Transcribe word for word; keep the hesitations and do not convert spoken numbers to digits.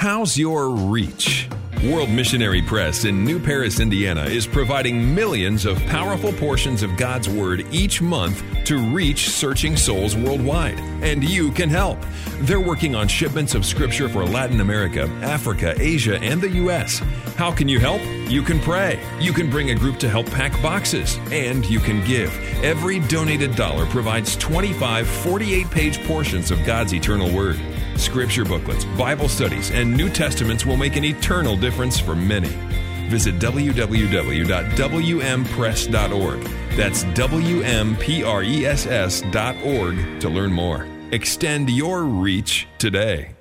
How's your reach? World Missionary Press in New Paris, Indiana is providing millions of powerful portions of God's Word each month to reach searching souls worldwide. And you can help. They're working on shipments of Scripture for Latin America, Africa, Asia, and the U S. How can you help? You can pray. You can bring a group to help pack boxes. And you can give. Every donated dollar provides twenty-five forty-eight page portions of God's eternal Word. Scripture booklets, Bible studies, and New Testaments will make an eternal difference for many. Visit w w w dot w m press dot org. That's w m press dot org to learn more. Extend your reach today.